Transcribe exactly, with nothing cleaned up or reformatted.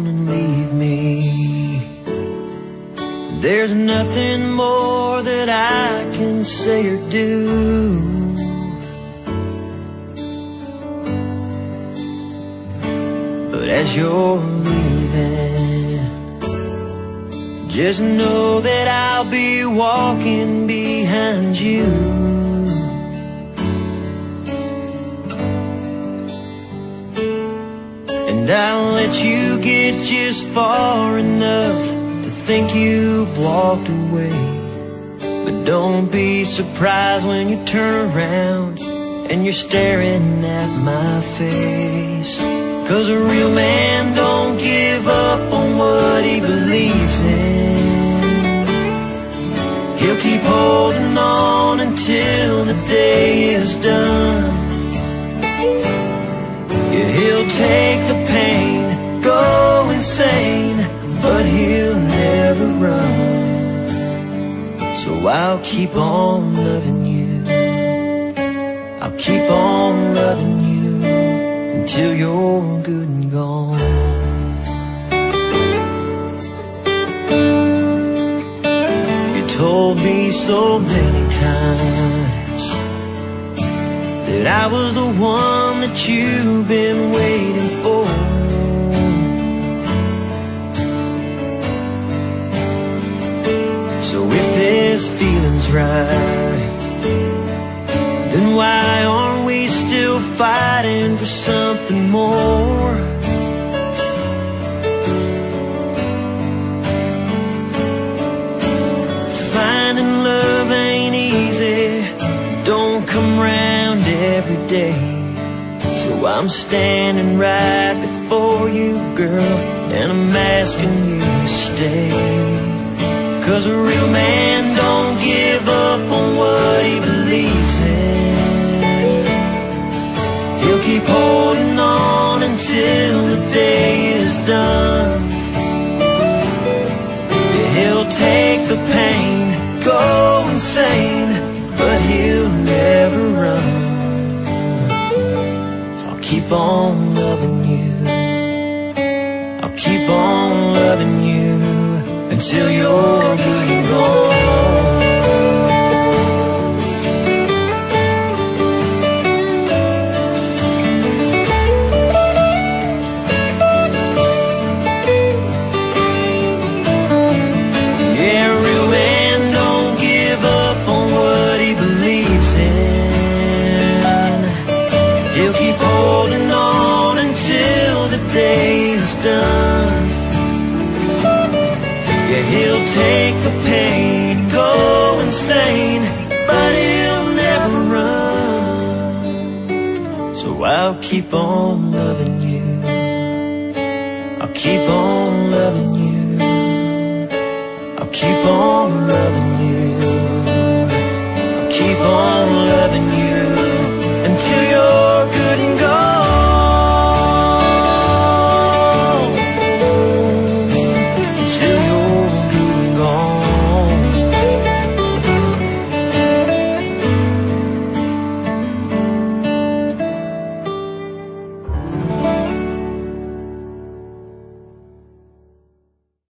and leave me. There's nothing more that I can say or do. But as you're leaving, just know that I'll be walking behind you. And I'll let you get just far enough to think you've walked away. But don't be surprised when you turn around and you're staring at my face. 'Cause a real man don't give up on what he believes in. He'll keep holding on until the day is done. Yeah, he'll take the pain, go insane, but he'll never run. So I'll keep on loving you, I'll keep on loving you until you're good and gone. You told me so many times that I was the one that you've been waiting for. So if this feeling's right, then why aren't we still fighting for something more? Finding love ain't easy, don't come round every day. So I'm standing right before you, girl, and I'm asking you to stay. 'Cause a real man don't give up on what he believes in. He'll keep holding on until the day is done. Yeah, he'll take the pain, go insane, but he'll never run. So I'll keep on loving you, I'll keep on loving you until you're good and gone. Yeah, a real man don't give up on what he believes in. He'll keep holding on until the day is done. Yeah, he'll take the pain, go insane, but he'll never run. So I'll keep on loving you, I'll keep on loving you, I'll keep on loving you, I'll keep on